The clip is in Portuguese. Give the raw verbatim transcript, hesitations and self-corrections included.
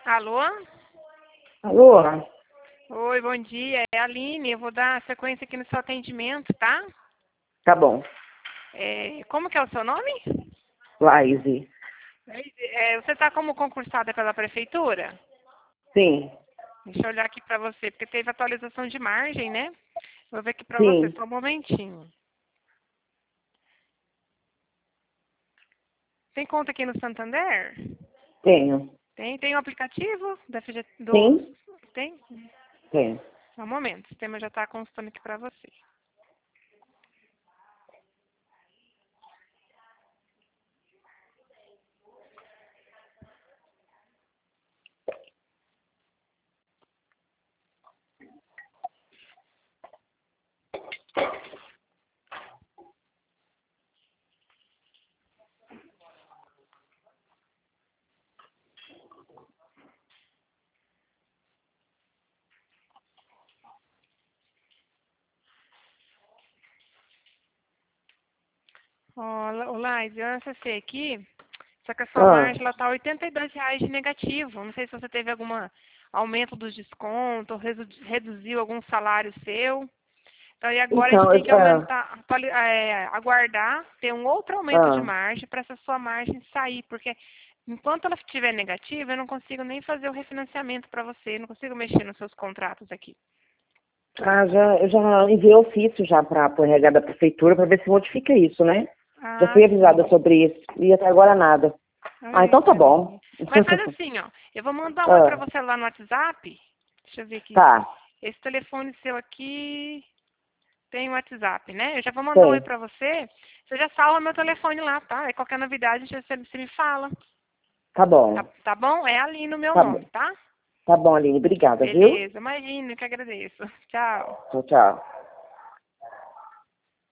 Alô? Alô? Oi, bom dia. É a Aline. Eu vou dar sequência aqui no seu atendimento, tá? Tá bom. É, como que é o seu nome? Laise. É, você está como concursada pela prefeitura? Sim, Deixa eu olhar aqui para você, porque teve atualização de margem, né? Vou ver aqui para você, sim, só um momentinho. Tem conta aqui no Santander? tenho. Tem? Tem o aplicativo da F G, do... Sim, Tem? tenho. Só um momento, o sistema já está constando aqui para você. Ó, Laís, eu acessei aqui, só que a sua Ah, margem está oitenta e dois reais de negativo. Não sei se você teve algum aumento dos descontos, redu- reduziu algum salário seu. Então, e agora a gente então, tem eu- que ah, aumentar, atuali- é, aguardar, ter um outro aumento de ah, margem para essa sua margem sair, porque enquanto ela estiver negativa, eu não consigo nem fazer o refinanciamento para você, não consigo mexer nos seus contratos aqui. ah, já, eu já enviei ofício já para o R H da prefeitura para ver se modifica isso, né? Já Ah, fui avisada sim. sobre isso. E até agora nada. Ah, então tá Eita, bom. menina. Mas faz assim, ó. Eu vou mandar um oi pra Ah, você lá no WhatsApp. Deixa eu ver aqui. tá, Esse telefone seu aqui tem WhatsApp, né? Eu já vou mandar um oi tem. pra você. Você já salva meu telefone lá, tá? E qualquer novidade você, você me fala. Tá Tá, bom. tá bom? É ali no meu Tá nome, bom. tá? Tá bom, Aline. Obrigada, viu? Beleza. Imagina, que agradeço. Tchau. Tchau, tchau.